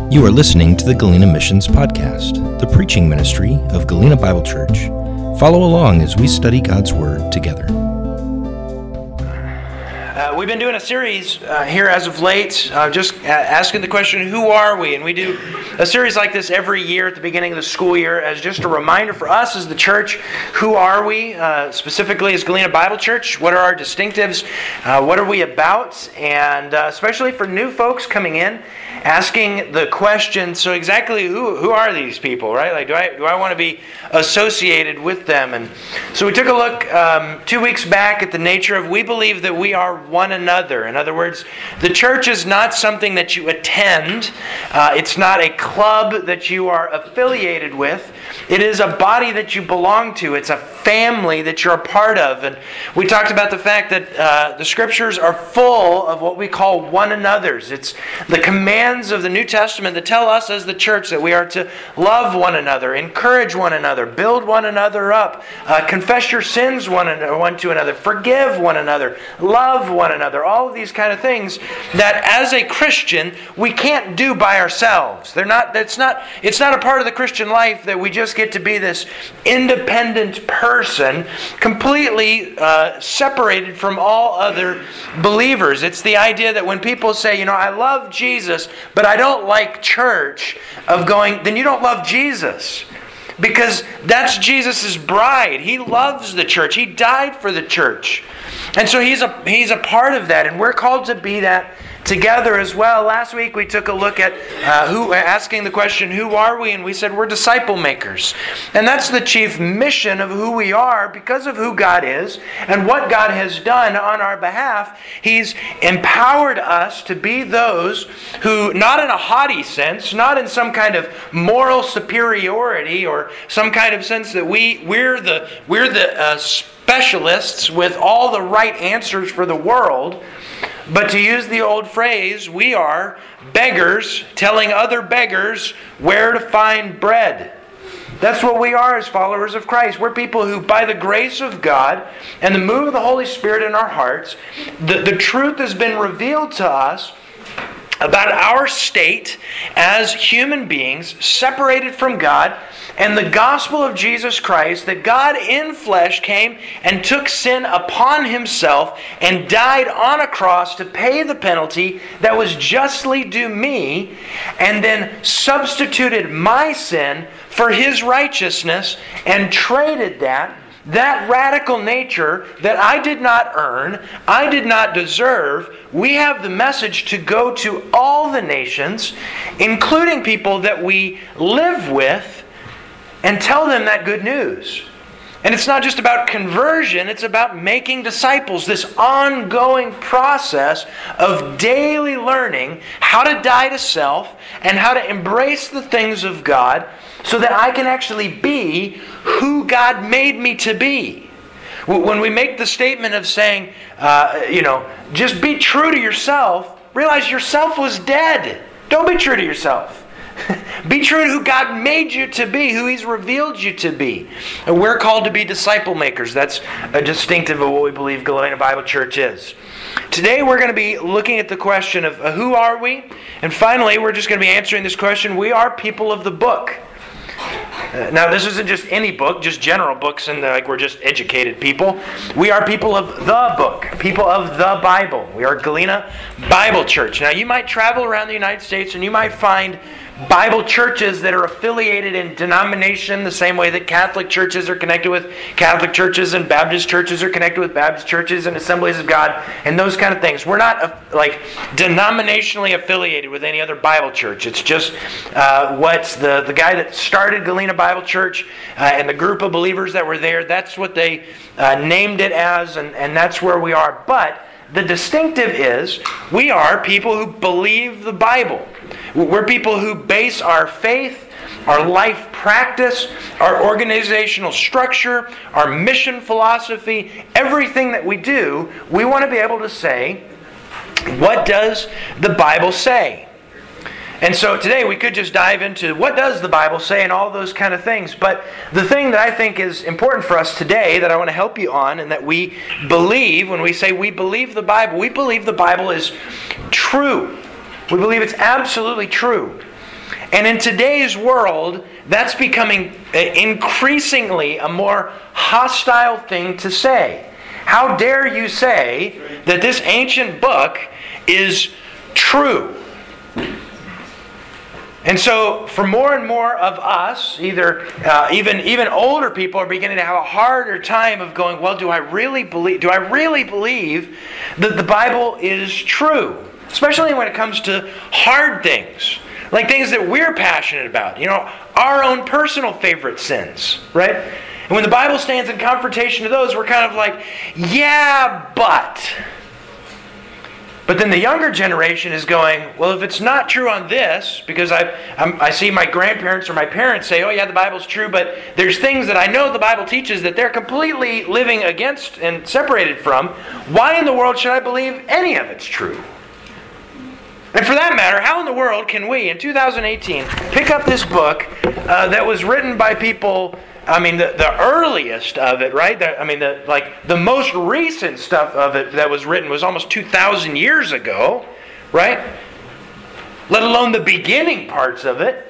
You are listening to the Galena Missions Podcast, the preaching ministry of Galena Bible Church. Follow along as we study God's Word together. We've been doing a series here as of late, just asking the question, who are we? And we do a series like this every year at the beginning of the school year as just a reminder for us as the church, who are we? Specifically as Galena Bible Church, what are our distinctives? What are we about? And especially for new folks coming in, asking the question, so exactly who are these people, right? Like, do I want to be associated with them? And so we took a look 2 weeks back at the nature of, we believe that we are one another. In other words, the church is not something that you attend. It's not a club that you are affiliated with. It is a body that you belong to. It's a family that you're a part of. And we talked about the fact that the Scriptures are full of what we call one another's. It's the commands of the New Testament that tell us as the church that we are to love one another, encourage one another, build one another up, confess your sins one to another, forgive one another, love one another. All of these kind of things that as a Christian we can't do by ourselves. It's not a part of the Christian life that we just get to be this independent person, completely separated from all other believers. It's the idea that when people say, I love Jesus, but I don't like church, then you don't love Jesus. Because that's Jesus' bride. He loves the church. He died for the church. And so he's a part of that, and we're called to be that together as well. Last week we took a look at asking the question, who are we? And we said we're disciple makers. And that's the chief mission of who we are because of who God is and what God has done on our behalf. He's empowered us to be those who, not in a haughty sense, not in some kind of moral superiority or some kind of sense that we're the specialists with all the right answers for the world. But to use the old phrase, we are beggars telling other beggars where to find bread. That's what we are as followers of Christ. We're people who, by the grace of God and the move of the Holy Spirit in our hearts, the truth has been revealed to us about our state as human beings separated from God, and the gospel of Jesus Christ, that God in flesh came and took sin upon Himself and died on a cross to pay the penalty that was justly due me, and then substituted my sin for His righteousness and traded that radical nature that I did not earn, I did not deserve. We have the message to go to all the nations, including people that we live with, and tell them that good news. And it's not just about conversion, it's about making disciples, this ongoing process of daily learning how to die to self and how to embrace the things of God so that I can actually be who God made me to be. When we make the statement of saying, just be true to yourself, realize yourself was dead. Don't be true to yourself. Be true to who God made you to be, who He's revealed you to be. And we're called to be disciple makers. That's a distinctive of what we believe Galena Bible Church is. Today we're going to be looking at the question of who are we? And finally, we're just going to be answering this question. We are people of the book. Now, this isn't just any book, just general books, and like we're just educated people. We are people of the book, people of the Bible. We are Galena Bible Church. Now, you might travel around the United States and you might find Bible churches that are affiliated in denomination the same way that Catholic churches are connected with Catholic churches and Baptist churches are connected with Baptist churches and Assemblies of God and those kind of things. We're not denominationally affiliated with any other Bible church. It's just what's the guy that started Galena Bible Church and the group of believers that were there, that's what they named it as, and that's where we are. But the distinctive is we are people who believe the Bible. We're people who base our faith, our life practice, our organizational structure, our mission philosophy, everything that we do, we want to be able to say, what does the Bible say? And so today we could just dive into what does the Bible say and all those kind of things. But the thing that I think is important for us today that I want to help you on and that we believe, when we say we believe the Bible, we believe the Bible is true. We believe it's absolutely true. And in today's world, that's becoming increasingly a more hostile thing to say. How dare you say that this ancient book is true? And so, for more and more of us, even older people are beginning to have a harder time of going, well, do I really believe that the Bible is true? Especially when it comes to hard things, like things that we're passionate about. Our own personal favorite sins, right? And when the Bible stands in confrontation to those, we're kind of like, yeah, but... But then the younger generation is going, well, if it's not true on this, because I see my grandparents or my parents say, oh yeah, the Bible's true, but there's things that I know the Bible teaches that they're completely living against and separated from. Why in the world should I believe any of it's true? And for that matter, how in the world can we, in 2018, pick up this book that was written by people... the earliest of it, right? The most recent stuff of it that was written was almost 2,000 years ago, right? Let alone the beginning parts of it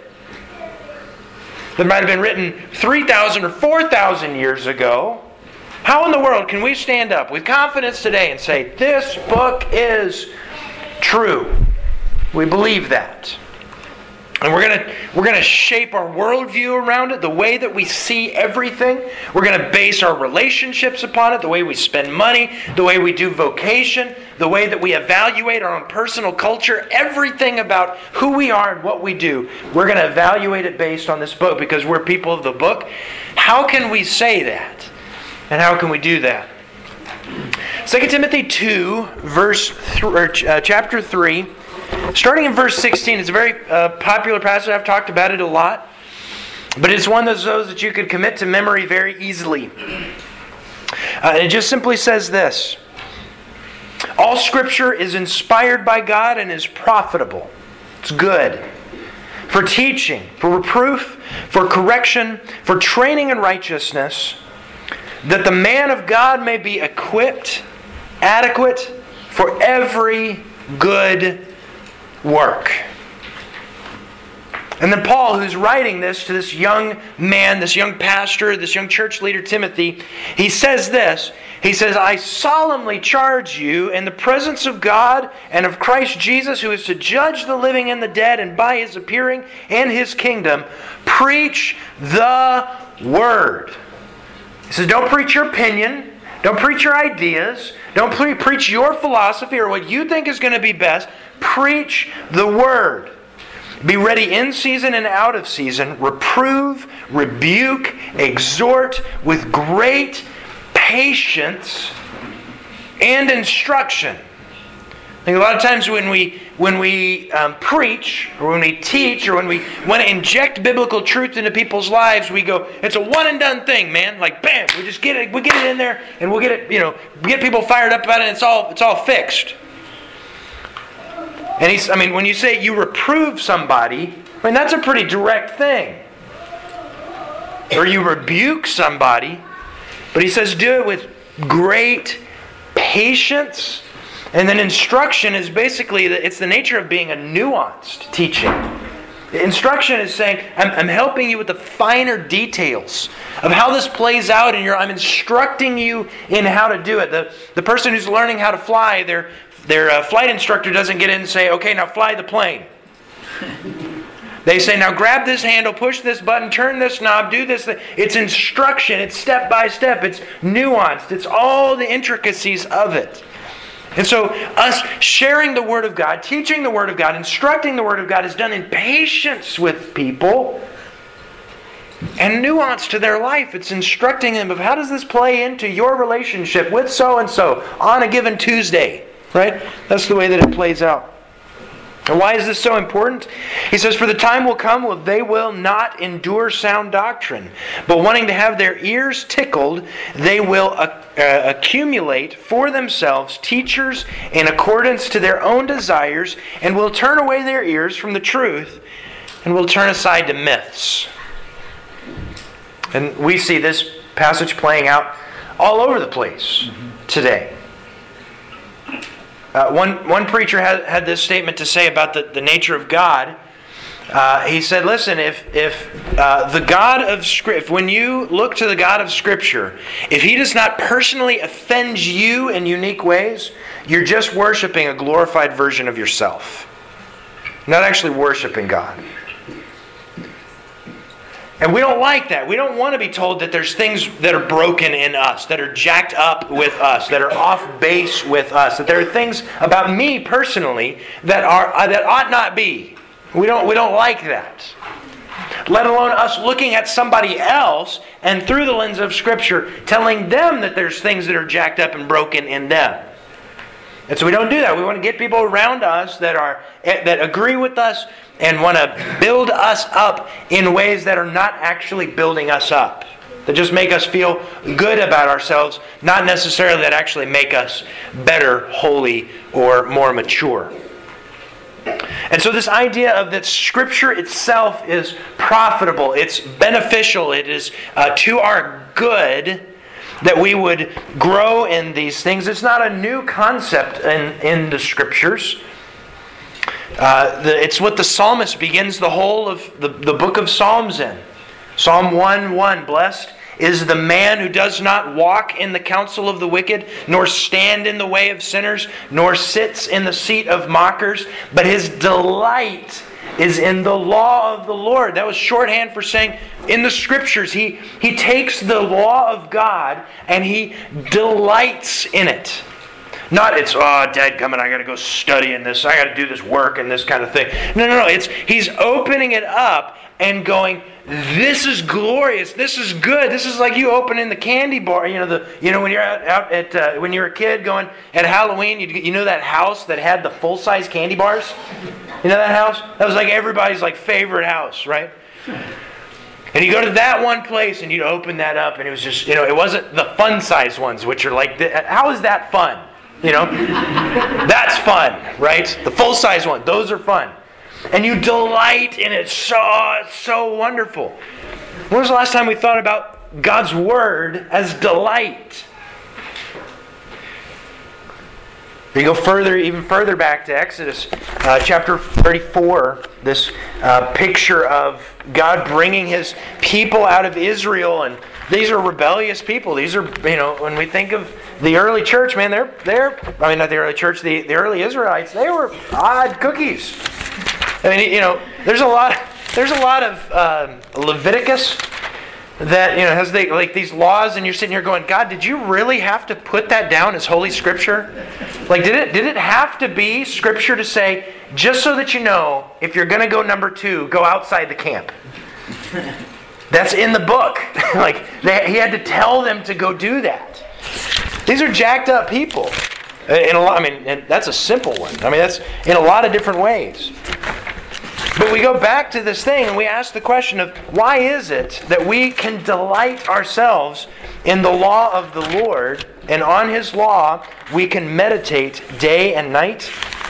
that might have been written 3,000 or 4,000 years ago. How in the world can we stand up with confidence today and say, this book is true? We believe that. And we're going to shape our worldview around it, the way that we see everything. We're going to base our relationships upon it, the way we spend money, the way we do vocation, the way that we evaluate our own personal culture, everything about who we are and what we do. We're going to evaluate it based on this book because we're people of the book. How can we say that? And how can we do that? 2 Timothy 2, chapter 3, starting in verse 16, it's a very popular passage. I've talked about it a lot. But it's one of those that you could commit to memory very easily. It just simply says this. All Scripture is inspired by God and is profitable. It's good. For teaching, for reproof, for correction, for training in righteousness, that the man of God may be equipped, adequate for every good work. And then Paul, who's writing this to this young man, this young pastor, this young church leader, Timothy, he says this. He says, I solemnly charge you in the presence of God and of Christ Jesus, who is to judge the living and the dead, and by His appearing and His kingdom, preach the Word. He says, don't preach your opinion. Don't preach your ideas. Don't preach your philosophy or what you think is going to be best. Preach the Word. Be ready in season and out of season. Reprove, rebuke, exhort with great patience and instruction. I think a lot of times when we preach or when we teach or when we want to inject biblical truth into people's lives, we go, it's a one and done thing, man. Like bam, we just get it in there and we'll get it, get people fired up about it. And it's all fixed. And when you say you reprove somebody, that's a pretty direct thing. Or you rebuke somebody, but he says do it with great patience. And then instruction is basically, it's the nature of being a nuanced teaching. Instruction is saying, I'm helping you with the finer details of how this plays out, and I'm instructing you in how to do it. The person who's learning how to fly, their flight instructor doesn't get in and say, okay, now fly the plane. They say, now grab this handle, push this button, turn this knob, do this. It's instruction. It's step by step. It's nuanced. It's all the intricacies of it. And so us sharing the Word of God, teaching the Word of God, instructing the Word of God is done in patience with people and nuance to their life. It's instructing them of how does this play into your relationship with so-and-so on a given Tuesday. Right? That's the way that it plays out. And why is this so important? He says, for the time will come when they will not endure sound doctrine, but wanting to have their ears tickled, they will accumulate for themselves teachers in accordance to their own desires, and will turn away their ears from the truth, and will turn aside to myths. And we see this passage playing out all over the place today. One preacher had this statement to say about the nature of God. He said, listen, if the God of Scripture, when you look to the God of Scripture, if He does not personally offend you in unique ways, you're just worshiping a glorified version of yourself. Not actually worshiping God. And we don't like that. We don't want to be told that there's things that are broken in us, that are jacked up with us, that are off base with us, that there are things about me personally that ought not be. We don't like that. Let alone us looking at somebody else and through the lens of Scripture telling them that there's things that are jacked up and broken in them. And so we don't do that. We want to get people around us that agree with us and want to build us up in ways that are not actually building us up. That just make us feel good about ourselves, not necessarily that actually make us better, holy, or more mature. And so this idea of that Scripture itself is profitable, it's beneficial, it is to our good, that we would grow in these things. It's not a new concept in the Scriptures. It's what the psalmist begins the whole of the book of Psalms in. Psalm 1:1, blessed is the man who does not walk in the counsel of the wicked, nor stand in the way of sinners, nor sits in the seat of mockers, but his delight is in the law of the Lord. That was shorthand for saying in the Scriptures, he takes the law of God and he delights in it. Not it's, dadgummit, I got to go study in this, I got to do this work and this kind of thing. No. He's opening it up and going, this is glorious, this is good. This is like you opening the candy bar. When you're out at when you're a kid going at Halloween, you know that house that had the full-size candy bars? You know that house? That was like everybody's favorite house, right? And you go to that one place and you'd open that up and it was just, it wasn't the fun-size ones, which are like, how is that fun? That's fun, right? The full-size one, those are fun. And you delight in it. It's so wonderful. When was the last time we thought about God's Word as delight? You go even further back to Exodus chapter 34, this picture of God bringing His people out of Israel, and these are rebellious people. These are, when we think of the early church, man, they're not the early church, the early Israelites, they were odd cookies. There's a lot of Leviticus that has these laws, and you're sitting here going, God, did you really have to put that down as Holy Scripture? Did it have to be Scripture to say, just so that you know, if you're going to go number 2, go outside the camp? That's in the book. He had to tell them to go do that. These are jacked up people. And that's a simple one. That's in a lot of different ways. But we go back to this thing and we ask the question of why is it that we can delight ourselves in the law of the Lord, and on His law we can meditate day and night?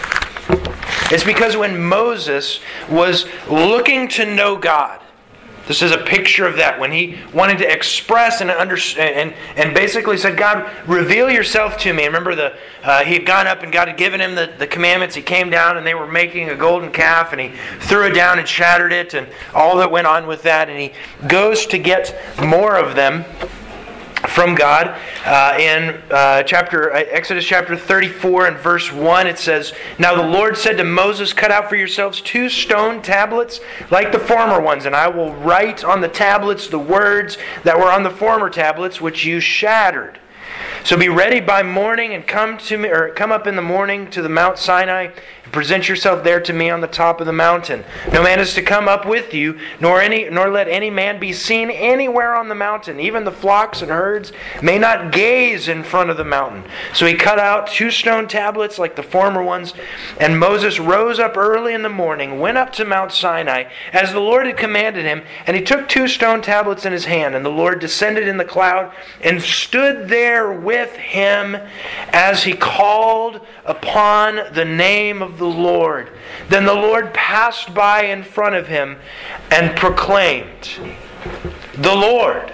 It's because when Moses was looking to know God, this is a picture of that. When he wanted to express and understand, and basically said, God, reveal yourself to me. Remember, he had gone up and God had given him the commandments. He came down and they were making a golden calf, and he threw it down and shattered it, and all that went on with that. And he goes to get more of them from God. In Exodus chapter 34 and verse 1, it says, Now the Lord said to Moses, Cut out for yourselves 2 stone tablets like the former ones, and I will write on the tablets the words that were on the former tablets which you shattered. So be ready by morning and come up in the morning to the Mount Sinai, and present yourself there to me on the top of the mountain. No man is to come up with you, nor let any man be seen anywhere on the mountain. Even the flocks and herds may not gaze in front of the mountain. So he cut out 2 stone tablets like the former ones, and Moses rose up early in the morning, went up to Mount Sinai, as the Lord had commanded him, and he took 2 stone tablets in his hand, and the Lord descended in the cloud and stood there with him as he called upon the name of the Lord. Then the Lord passed by in front of him and proclaimed, The Lord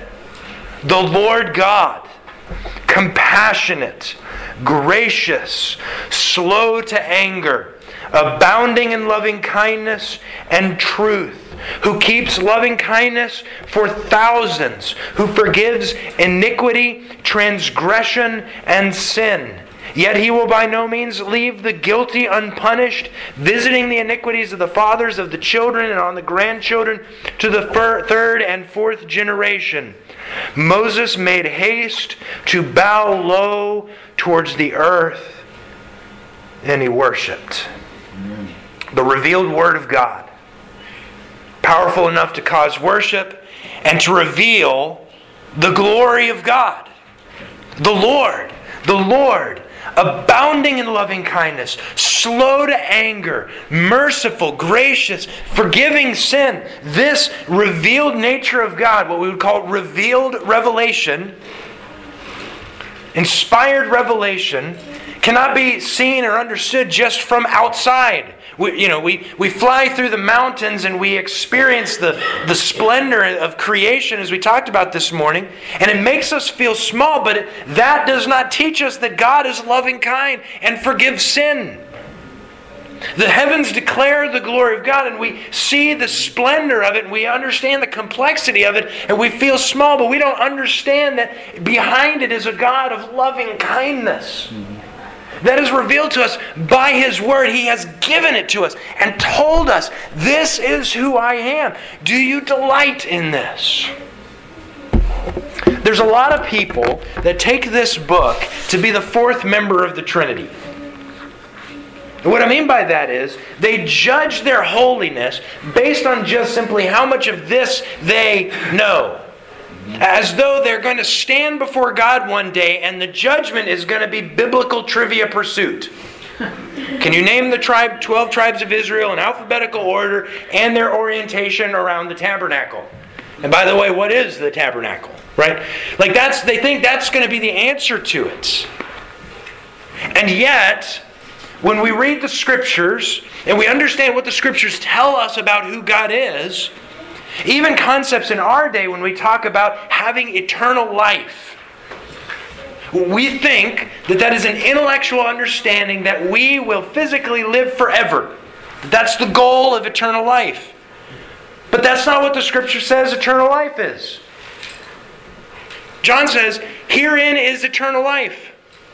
God, compassionate, gracious, slow to anger, abounding in loving kindness and truth, who keeps loving kindness for thousands, who forgives iniquity, transgression, and sin. Yet he will by no means leave the guilty unpunished, visiting the iniquities of the fathers of the children and on the grandchildren to the third and fourth generation. Moses made haste to bow low towards the earth, and he worshipped. The revealed Word of God, powerful enough to cause worship and to reveal the glory of God. The Lord, abounding in loving kindness, slow to anger, merciful, gracious, forgiving sin. This revealed nature of God, what we would call revealed revelation, inspired revelation, cannot be seen or understood just from outside. We fly through the mountains and we experience the splendor of creation as we talked about this morning, and it makes us feel small, but that does not teach us that God is loving kind and forgives sin. The heavens declare the glory of God, and we see the splendor of it, and we understand the complexity of it, and we feel small, but we don't understand that behind it is a God of loving kindness. That is revealed to us by His Word. He has given it to us and told us, this is who I am. Do you delight in this? There's a lot of people that take this book to be the fourth member of the Trinity. What I mean by that is, they judge their holiness based on just simply how much of this they know. As though they're going to stand before God one day and the judgment is going to be biblical trivia pursuit. Can you name the 12 tribes of Israel in alphabetical order and their orientation around the tabernacle? And by the way, what is the tabernacle? Right? They think that's going to be the answer to it. And yet, when we read the Scriptures and we understand what the Scriptures tell us about who God is, even concepts in our day when we talk about having eternal life, we think that is an intellectual understanding that we will physically live forever. That's the goal of eternal life. But that's not what the Scripture says eternal life is. John says, herein is eternal life.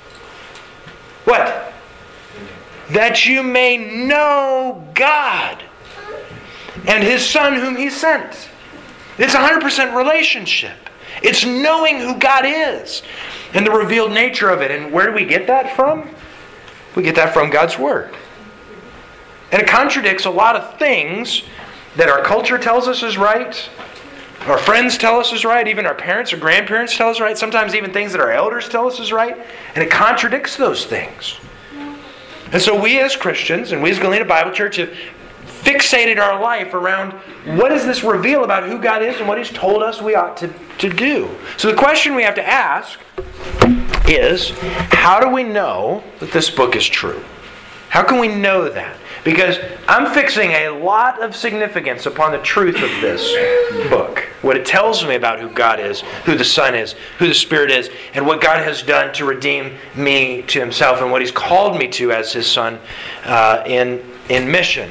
What? That you may know God and His Son whom He sent. It's a 100% relationship. It's knowing who God is and the revealed nature of it. And where do we get that from? We get that from God's Word. And it contradicts a lot of things that our culture tells us is right, our friends tell us is right, even our parents or grandparents tell us right, sometimes even things that our elders tell us is right, and it contradicts those things. And so we as Christians, and we as Galena Bible Church, have fixated our life around what does this reveal about who God is and what He's told us we ought to do. So the question we have to ask is, how do we know that this book is true? How can we know that? Because I'm fixing a lot of significance upon the truth of this book. What it tells me about who God is, who the Son is, who the Spirit is, and what God has done to redeem me to Himself and what He's called me to as His Son in mission.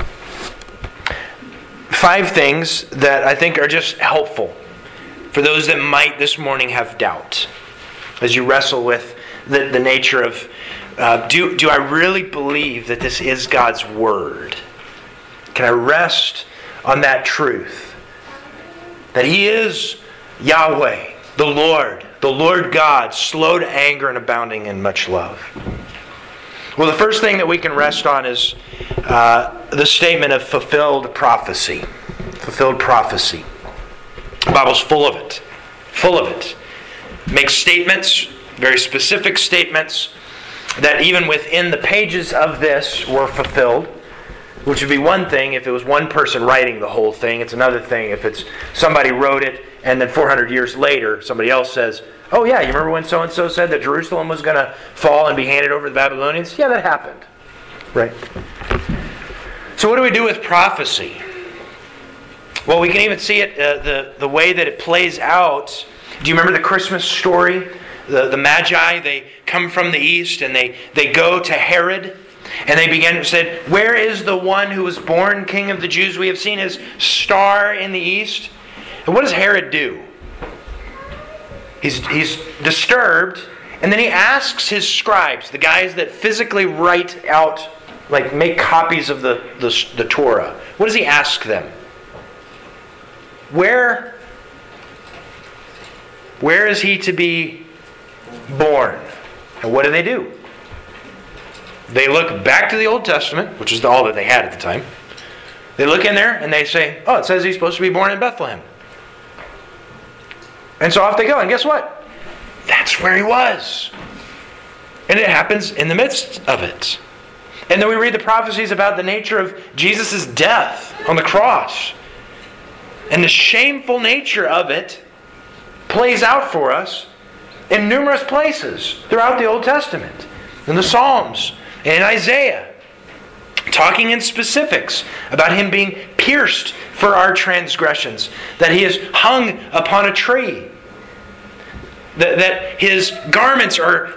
5 things that I think are just helpful for those that might this morning have doubt as you wrestle with the nature of do I really believe that this is God's Word? Can I rest on that truth? That He is Yahweh, the Lord God, slow to anger and abounding in much love. Well, the first thing that we can rest on is the statement of fulfilled prophecy. Fulfilled prophecy. The Bible's full of it. Full of it. It makes statements, very specific statements, that even within the pages of this were fulfilled, which would be one thing if it was one person writing the whole thing. It's another thing if it's somebody wrote it and then 400 years later somebody else says, oh yeah, you remember when so-and-so said that Jerusalem was going to fall and be handed over to the Babylonians? Yeah, that happened. Right? So what do we do with prophecy? Well, we can even see it, the way that it plays out. Do you remember the Christmas story? The Magi, they come from the east and they go to Herod. And they began to say, "Where is the one who was born King of the Jews? We have seen his star in the east." And what does Herod do? He's disturbed, and then he asks his scribes, the guys that physically write out, like make copies of the Torah. What does he ask them? Where is he to be born? And what do? They look back to the Old Testament, which is all that they had at the time. They look in there and they say, "Oh, it says he's supposed to be born in Bethlehem." And so off they go. And guess what? That's where he was. And it happens in the midst of it. And then we read the prophecies about the nature of Jesus' death on the cross. And the shameful nature of it plays out for us in numerous places throughout the Old Testament. In the Psalms, and in Isaiah. Talking in specifics about him being pierced for our transgressions. That he is hung upon a tree. That his garments are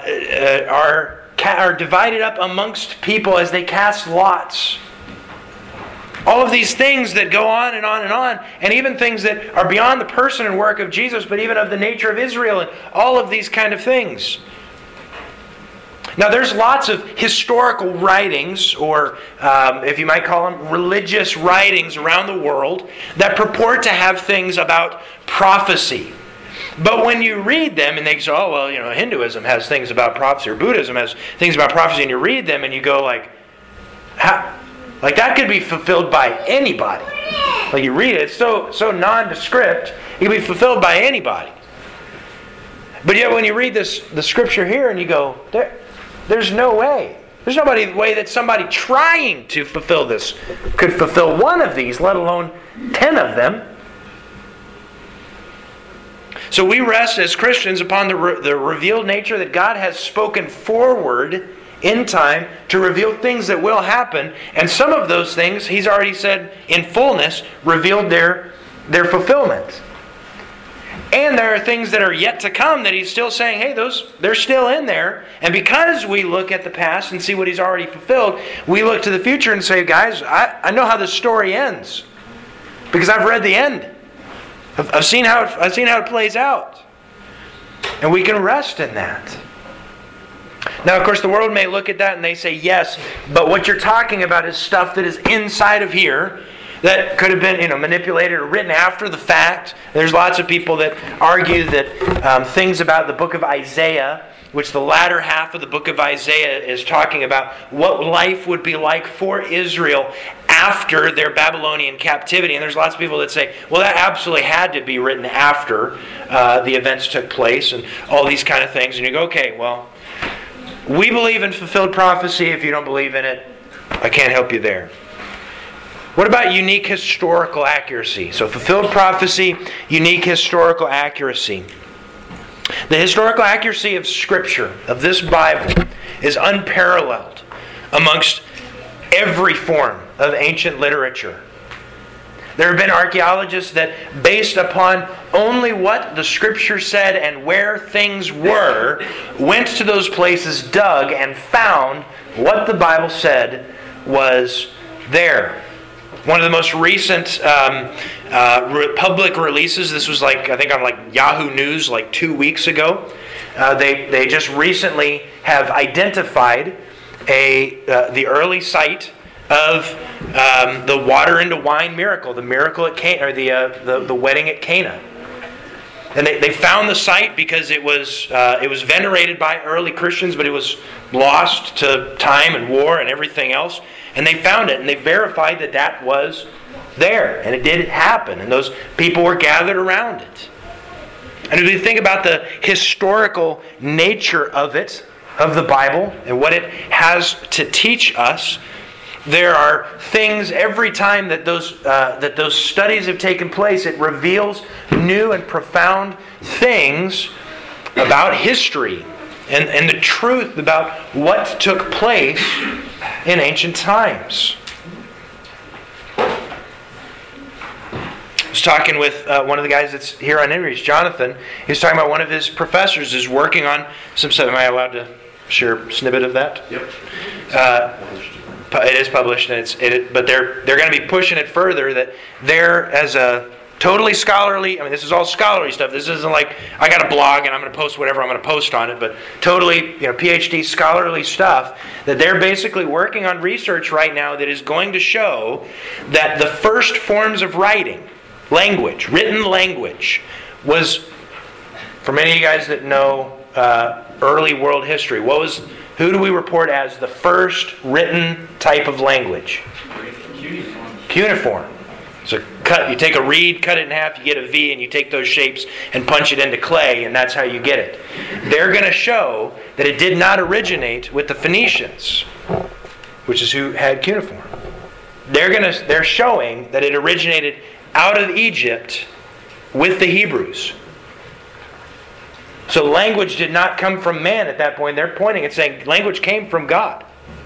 divided up amongst people as they cast lots. All of these things that go on and on and on, and even things that are beyond the person and work of Jesus, but even of the nature of Israel, and all of these kind of things. Now, there's lots of historical writings, or if you might call them religious writings around the world, that purport to have things about prophecy. But when you read them, and they say, "Oh, well, Hinduism has things about prophecy, or Buddhism has things about prophecy," and you read them and you go like, that could be fulfilled by anybody. Like you read it, it's so nondescript, it can be fulfilled by anybody. But yet when you read the scripture here and you go, there's no way. There's no way that somebody trying to fulfill this could fulfill one of these, let alone 10 of them. So we rest as Christians upon the revealed nature that God has spoken forward in time to reveal things that will happen. And some of those things, He's already said in fullness, revealed their fulfillment. And there are things that are yet to come that He's still saying, hey, they're still in there. And because we look at the past and see what He's already fulfilled, we look to the future and say, guys, I know how this story ends. Because I've read the end. I've seen how it plays out. And we can rest in that. Now, of course, the world may look at that and they say, yes, but what you're talking about is stuff that is inside of here that could have been manipulated or written after the fact. There's lots of people that argue that things about the book of Isaiah, which the latter half of the book of Isaiah is talking about what life would be like for Israel after their Babylonian captivity. And there's lots of people that say, well, that absolutely had to be written after the events took place and all these kind of things. And you go, okay, well, we believe in fulfilled prophecy. If you don't believe in it, I can't help you there. What about unique historical accuracy? So fulfilled prophecy, unique historical accuracy. The historical accuracy of Scripture, of this Bible, is unparalleled amongst every form of ancient literature. There have been archaeologists that, based upon only what the Scripture said and where things were, went to those places, dug, and found what the Bible said was there. One of the most recent public releases, this was I think on Yahoo News 2 weeks ago. They just recently have identified the early site of the water into wine miracle, the miracle at Cana, or the wedding at Cana. And they found the site because it was venerated by early Christians, but it was lost to time and war and everything else. And they found it, and they verified that was there, and it did happen, and those people were gathered around it. And if you think about the historical nature of it, of the Bible, and what it has to teach us, there are things every time that those studies have taken place. It reveals new and profound things about history and the truth about what took place in ancient times. I was talking with one of the guys that's here on Inreach, Jonathan. He was talking about one of his professors is working on some stuff. Am I allowed to Sure, snippet of that. Yep. It is published, and but they're going to be pushing it further. That they're as a totally scholarly. I mean, this is all scholarly stuff. This isn't like I got a blog and I'm going to post whatever I'm going to post on it. But totally, PhD scholarly stuff. That they're basically working on research right now that is going to show that the first forms of writing, language, written language, was, for many of you guys that know early world history, who do we report as the first written type of language? Cuneiform. So you take a reed, cut it in half, you get a V, and you take those shapes and punch it into clay, and that's how you get it. They're going to show that it did not originate with the Phoenicians, which is who had cuneiform. They're showing that it originated out of Egypt with the Hebrews. So language did not come from man at that point. They're pointing and saying language came from God.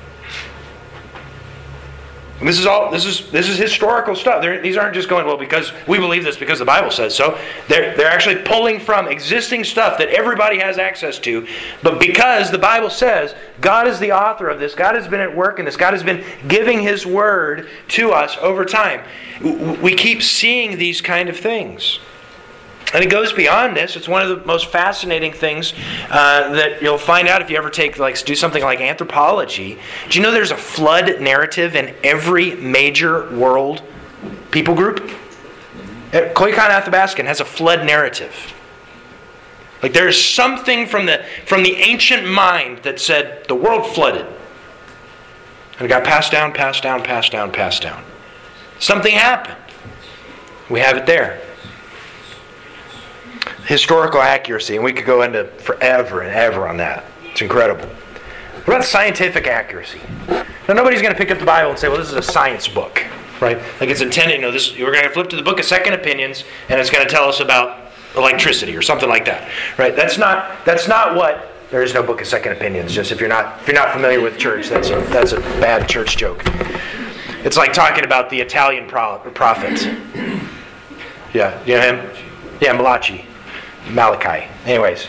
And this is historical stuff. These aren't just going, well, because we believe this because the Bible says so. They're actually pulling from existing stuff that everybody has access to. But because the Bible says God is the author of this, God has been at work in this, God has been giving His Word to us over time, we keep seeing these kind of things. And it goes beyond this. It's one of the most fascinating things that you'll find out if you ever do something like anthropology. Do you know there's a flood narrative in every major world people group? Koyukon Athabaskan has a flood narrative. Like there's something from the ancient mind that said the world flooded. And it got passed down, passed down, passed down, passed down. Something happened. We have it there. Historical accuracy, and we could go into forever and ever on that. It's incredible. What about scientific accuracy? Now, nobody's going to pick up the Bible and say, well, this is a science book, right? Like it's intended, we're going to flip to the book of Second Opinions, and it's going to tell us about electricity or something like that, right? That's not what. There is no book of Second Opinions. Just if you're not familiar with church, that's a bad church joke. It's like talking about the Italian prophet. Yeah, you know him? Yeah, Malachi. Anyways.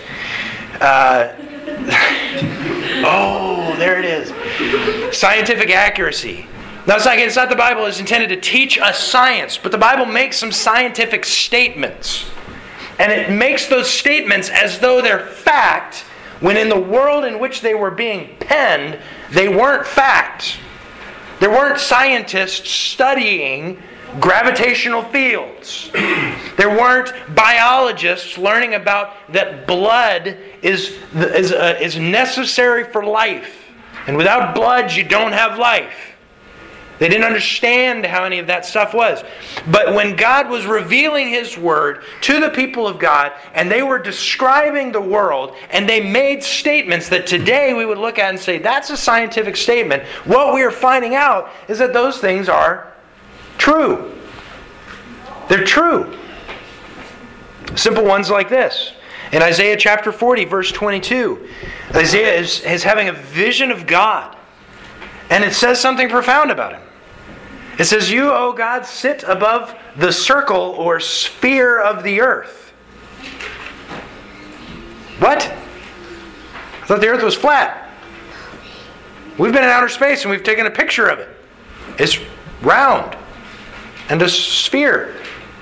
There it is. Scientific accuracy. Now, it's not the Bible is intended to teach us science, but the Bible makes some scientific statements. And it makes those statements as though they're fact, when in the world in which they were being penned, they weren't fact. There weren't scientists studying gravitational fields. There weren't biologists learning about that blood is necessary for life. And without blood, you don't have life. They didn't understand how any of that stuff was. But when God was revealing His Word to the people of God, and they were describing the world, and they made statements that today we would look at and say, that's a scientific statement, what we are finding out is that those things are true. They're true. Simple ones like this. In Isaiah chapter 40, verse 22, Isaiah is having a vision of God. And it says something profound about Him. It says, you, O God, sit above the circle or sphere of the earth. What? I thought the earth was flat. We've been in outer space and we've taken a picture of it. It's round and a sphere.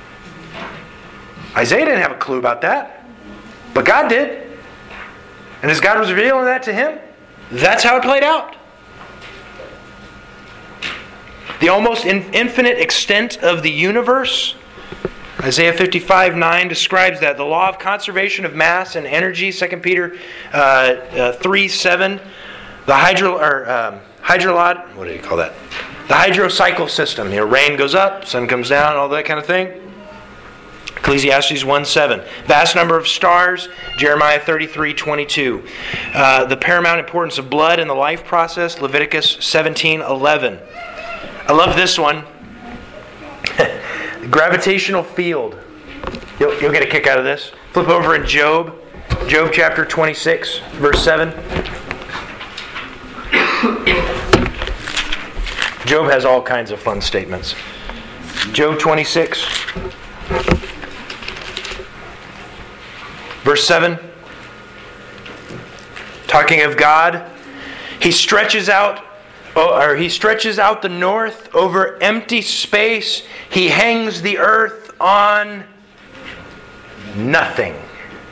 Isaiah didn't have a clue about that, but God did. And as God was revealing that to him, that's how it played out. The almost infinite extent of the universe, Isaiah 55:9 describes that. The law of conservation of mass and energy, 2 Peter 3:7. The hydrolod, what do you call that? The hydrocycle system. Rain goes up, sun comes down, all that kind of thing. Ecclesiastes 1:7. Vast number of stars, Jeremiah 33:22. The paramount importance of blood in the life process, Leviticus 17:11. I love this one. Gravitational field. You'll get a kick out of this. Flip over in Job. Job chapter 26, verse 7. Job has all kinds of fun statements. Job 26, verse 7. Talking of God, He stretches out the north over empty space. He hangs the earth on nothing.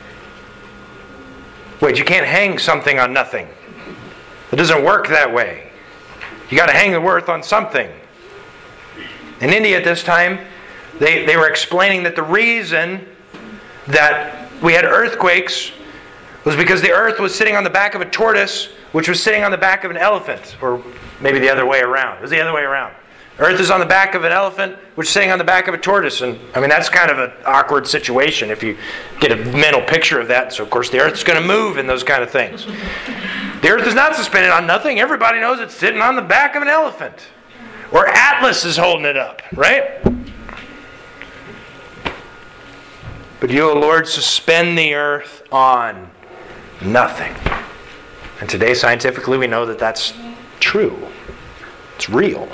Wait, you can't hang something on nothing. It doesn't work that way. You got to hang the earth on something. In India at this time, they were explaining that the reason that we had earthquakes was because the earth was sitting on the back of a tortoise, which was sitting on the back of an elephant. Or maybe the other way around. It was the other way around. Earth is on the back of an elephant, which is sitting on the back of a tortoise. And I mean, that's kind of an awkward situation if you get a mental picture of that. So, of course, the earth's going to move and those kind of things. The earth is not suspended on nothing. Everybody knows it's sitting on the back of an elephant. Or Atlas is holding it up, right? But you, O Lord, suspend the earth on nothing. And today, scientifically, we know that that's true. It's real.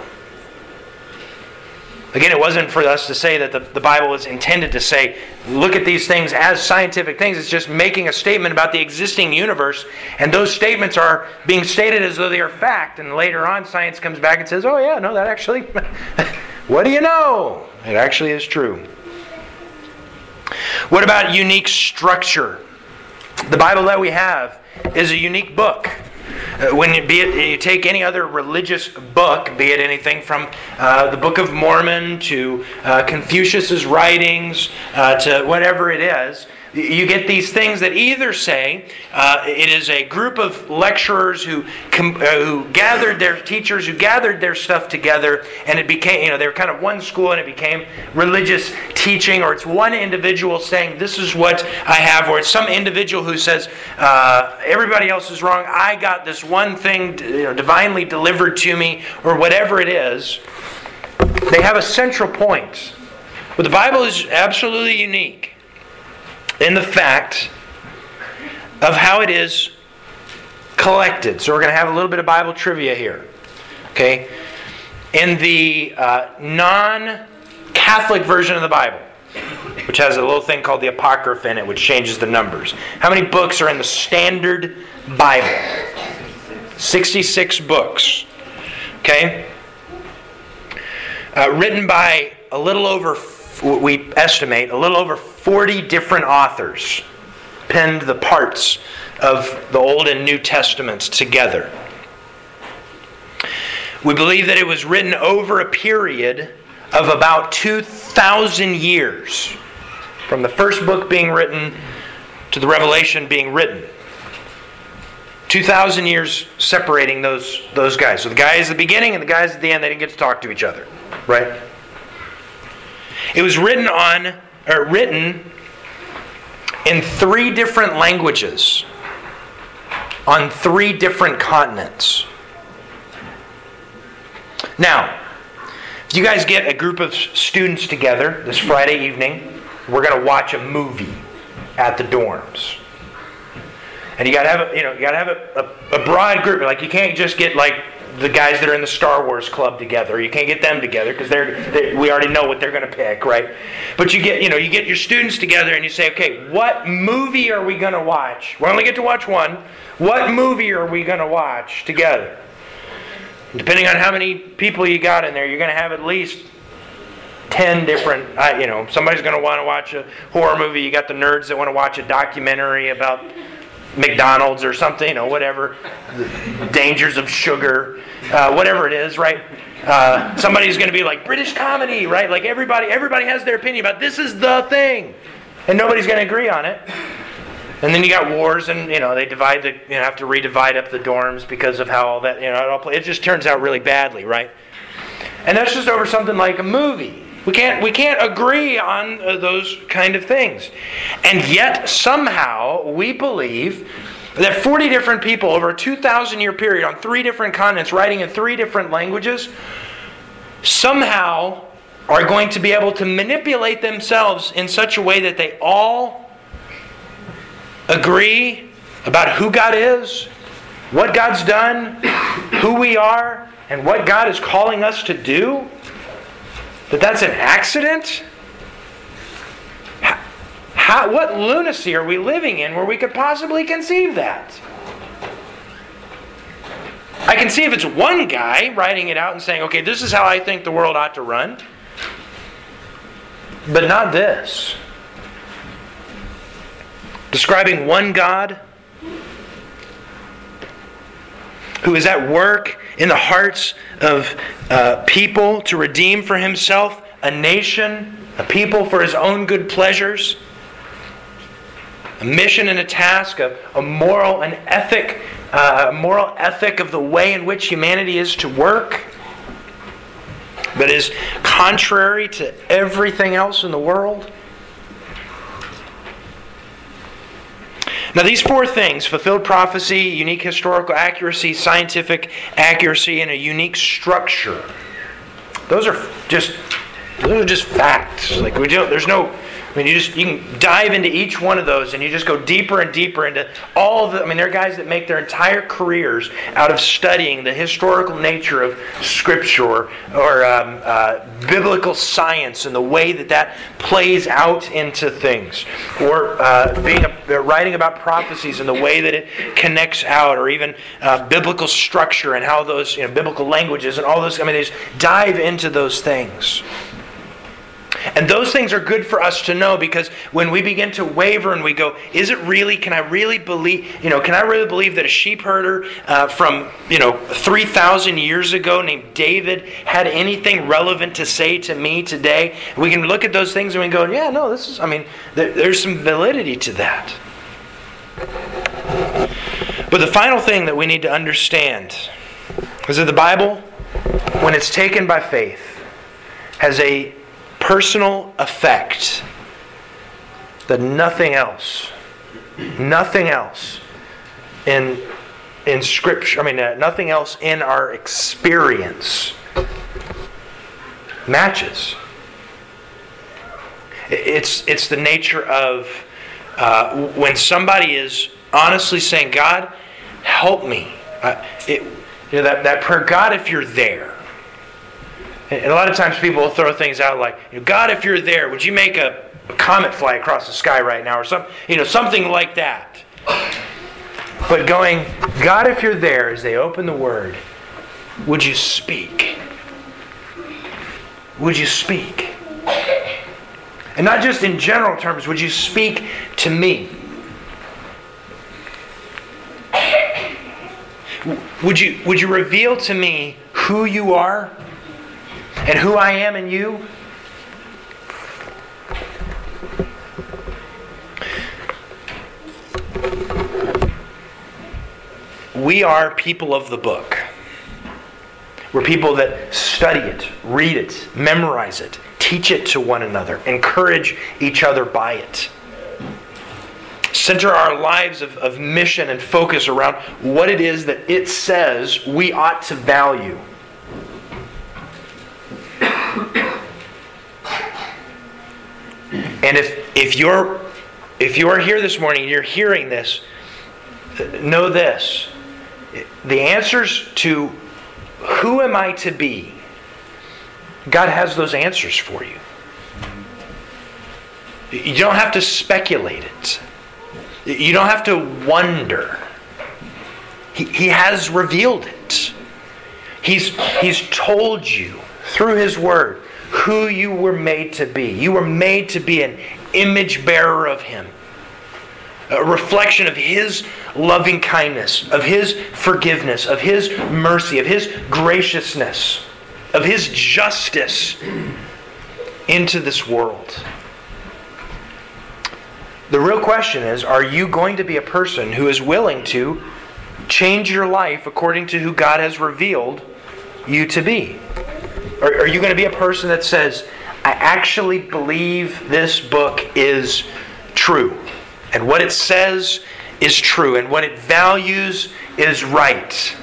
Again, it wasn't for us to say that the Bible was intended to say, look at these things as scientific things. It's just making a statement about the existing universe, and those statements are being stated as though they are fact. And later on, science comes back and says, oh yeah, no, that actually, what do you know? It actually is true. What about unique structure? The Bible that we have is a unique book. You take any other religious book, be it anything from the Book of Mormon to Confucius's writings to whatever it is, you get these things that either say it is a group of lecturers who gathered their teachers, who gathered their stuff together, and it became, they were kind of one school, and it became religious teaching, or it's one individual saying, this is what I have, or it's some individual who says, everybody else is wrong, I got this one thing divinely delivered to me, or whatever it is. They have a central point. But the Bible is absolutely unique in the fact of how it is collected. So we're going to have a little bit of Bible trivia here. Okay? In the non-Catholic version of the Bible, which has a little thing called the Apocrypha in it, which changes the numbers. How many books are in the Standard Bible? 66 books. Okay? Written by we estimate, a little over 40 different authors penned the parts of the Old and New Testaments together. We believe that it was written over a period of about 2,000 years, from the first book being written to the Revelation being written. 2,000 years separating those guys. So the guys at the beginning and the guys at the end, they didn't get to talk to each other. Right? It was written in 3 different languages on 3 different continents. Now, if you guys get a group of students together this Friday evening, we're going to watch a movie at the dorms. And you got to have a broad group. Like, you can't just get like the guys that are in the Star Wars club together. You can't get them together because we already know what they're going to pick, right? But you get your students together and you say, okay, what movie are we going to watch? We only get to watch one. What movie are we going to watch together? And depending on how many people you got in there, you're going to have at least 10 different, somebody's going to want to watch a horror movie. You got the nerds that want to watch a documentary about McDonald's or something, whatever, the dangers of sugar, whatever it is, right? Somebody's going to be like British comedy, right? Like everybody has their opinion about this is the thing, and nobody's going to agree on it. And then you got wars, and they have to redivide up the dorms because of how all that it just turns out really badly, right? And that's just over something like a movie. We can't agree on those kind of things. And yet, somehow, we believe that 40 different people over a 2,000-year period on 3 different continents, writing in 3 different languages, somehow are going to be able to manipulate themselves in such a way that they all agree about who God is, what God's done, who we are, and what God is calling us to do. That's an accident? What lunacy are we living in where we could possibly conceive that? I can see if it's one guy writing it out and saying, okay, this is how I think the world ought to run. But not this. Describing one God who is at work in the hearts of people to redeem for Himself a nation, a people for His own good pleasures, a mission and a task, a moral ethic of the way in which humanity is to work, but is contrary to everything else in the world. Now these four things, fulfilled prophecy, unique historical accuracy, scientific accuracy, and a unique structure, those are just facts. Like there's no, you can dive into each one of those and you just go deeper and deeper into all the, there are guys that make their entire careers out of studying the historical nature of Scripture or biblical science and the way that plays out into things. Or writing about prophecies and the way that it connects out, or even biblical structure and how those, biblical languages and all those, they just dive into those things. And those things are good for us to know, because when we begin to waver and we go, can I really believe that a sheep herder from 3,000 years ago named David had anything relevant to say to me today? We can look at those things and we go, yeah, no, there's some validity to that. But the final thing that we need to understand is that the Bible, when it's taken by faith, has a personal effect that nothing else in Scripture, nothing else in our experience matches. It's the nature of when somebody is honestly saying, God, help me. That prayer, God, if you're there. And a lot of times people will throw things out like, God, if you're there, would you make a comet fly across the sky right now? Or something like that. But going, God, if you're there, as they open the Word, would you speak? Would you speak? And not just in general terms, would you speak to me? Would you reveal to me who you are? And who I am in you? We are people of the book. We're people that study it, read it, memorize it, teach it to one another, encourage each other by it. Center our lives of mission and focus around what it is that it says we ought to value. And if you're here this morning and you're hearing this, know this. The answers to who am I to be, God has those answers for you. You don't have to speculate it. You don't have to wonder. He has revealed it. He's told you through His Word who you were made to be. You were made to be an image bearer of Him. A reflection of His loving kindness, of His forgiveness, of His mercy, of His graciousness, of His justice into this world. The real question is, are you going to be a person who is willing to change your life according to who God has revealed you to be? Or are you going to be a person that says, I actually believe this book is true, and what it says is true, and what it values is right?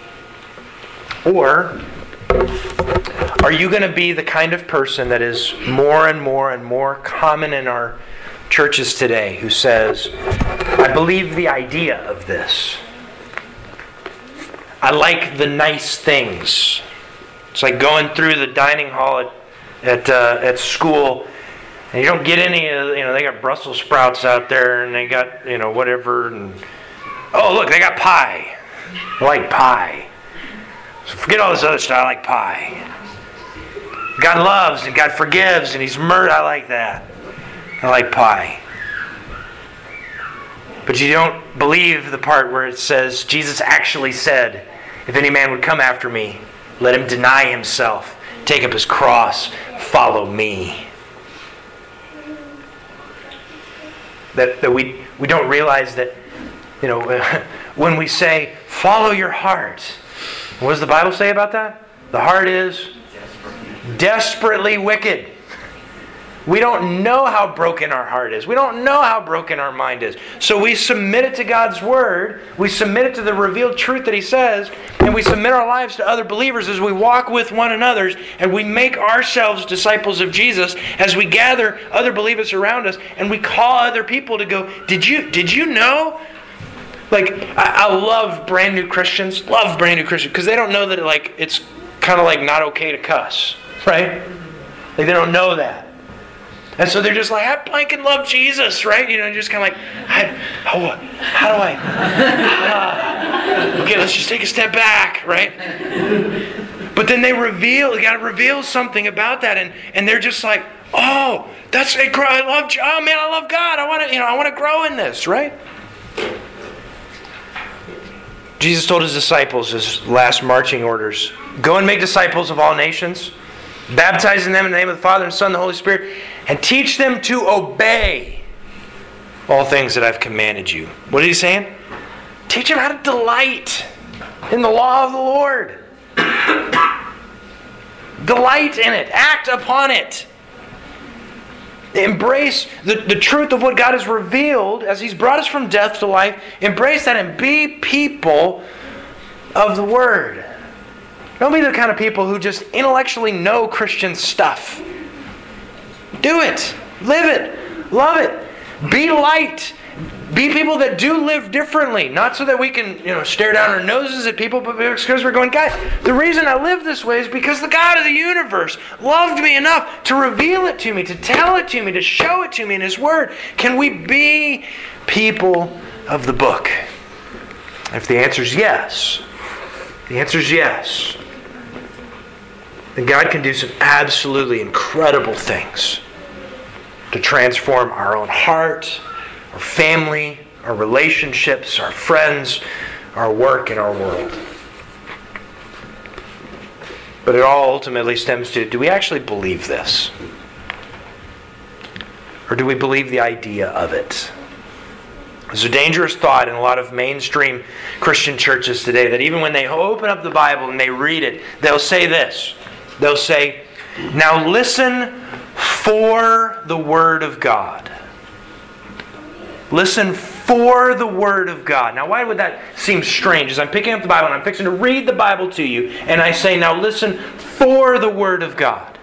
Or are you going to be the kind of person that is more and more and more common in our churches today, who says, I believe the idea of this. I like the nice things. It's like going through the dining hall at school, and you don't get any of, they got Brussels sprouts out there, and they got, whatever, and oh, look, they got pie. I like pie. So forget all this other stuff. I like pie. God loves and God forgives and He's murdered. I like that. I like pie. But you don't believe the part where it says, Jesus actually said, if any man would come after me, let him deny himself, take up his cross, follow me. That we don't realize that, when we say, follow your heart, what does the Bible say about that? The heart is desperately wicked. We don't know how broken our heart is. We don't know how broken our mind is. So we submit it to God's Word. We submit it to the revealed truth that He says. And we submit our lives to other believers as we walk with one another. And we make ourselves disciples of Jesus as we gather other believers around us. And we call other people to go, did you know? Like, I love brand new Christians. Love brand new Christians. Because they don't know that it's kind of like not okay to cuss. Right? Like they don't know that. And so they're just like, I blanket love Jesus, right? Just kind of like, how do I? Okay, let's just take a step back, right? But then God reveals something about that, and they're just like, oh, I love God. I want to grow in this, right? Jesus told His disciples, His last marching orders, go and make disciples of all nations, baptizing them in the name of the Father and Son and the Holy Spirit, and teach them to obey all things that I've commanded you. What is He saying? Teach them how to delight in the law of the Lord. Delight in it. Act upon it. Embrace the truth of what God has revealed as He's brought us from death to life. Embrace that and be people of the Word. Don't be the kind of people who just intellectually know Christian stuff. Do it. Live it. Love it. Be light. Be people that do live differently. Not so that we can, stare down our noses at people, but because we're going, guys, the reason I live this way is because the God of the universe loved me enough to reveal it to me, to tell it to me, to show it to me in His Word. Can we be people of the book? If the answer is yes, then God can do some absolutely incredible things to transform our own heart, our family, our relationships, our friends, our work, and our world. But it all ultimately stems to, do we actually believe this? Or do we believe the idea of it? There's a dangerous thought in a lot of mainstream Christian churches today that even when they open up the Bible and they read it, they'll say this. They'll say, now listen for the Word of God. Listen for the Word of God. Now, why would that seem strange? As I'm picking up the Bible and I'm fixing to read the Bible to you, and I say, now listen for the Word of God.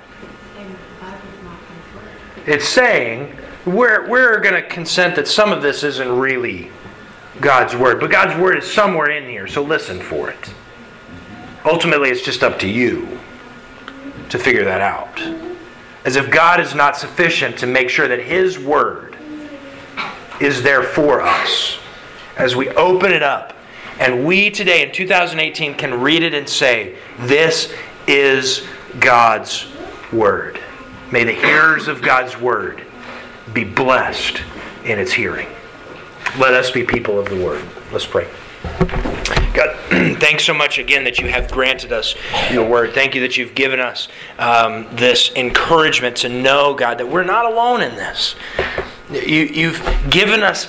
It's saying, we're going to consent that some of this isn't really God's Word, but God's Word is somewhere in here, so listen for it. Ultimately, it's just up to you to figure that out. As if God is not sufficient to make sure that His Word is there for us. As we open it up, and we today in 2018 can read it and say, this is God's Word. May the hearers of God's Word be blessed in its hearing. Let us be people of the Word. Let's pray. God, thanks so much again that you have granted us your Word. Thank you that you've given us this encouragement to know, God, that we're not alone in this. You've given us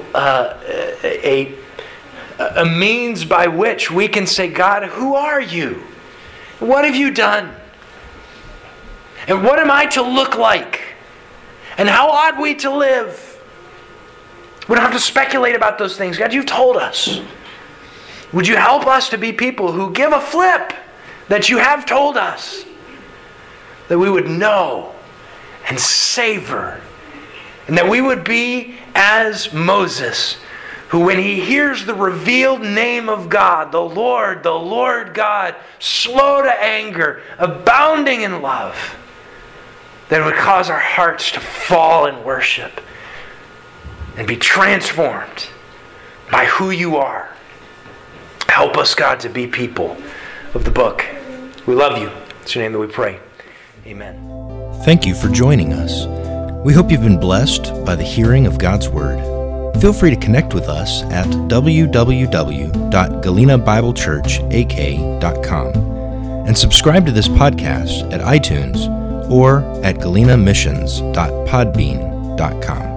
a means by which we can say, God, who are you? What have you done? And what am I to look like? And how ought we to live? We don't have to speculate about those things. God, you've told us. Would you help us to be people who give a flip that you have told us? That we would know and savor. And that we would be as Moses, who when he hears the revealed name of God, the Lord God, slow to anger, abounding in love, that it would cause our hearts to fall in worship and be transformed by who you are. Help us, God, to be people of the book. We love you. It's your name that we pray. Amen. Thank you for joining us. We hope you've been blessed by the hearing of God's Word. Feel free to connect with us at www.galenabiblechurchak.com and subscribe to this podcast at iTunes or at galenamissions.podbean.com.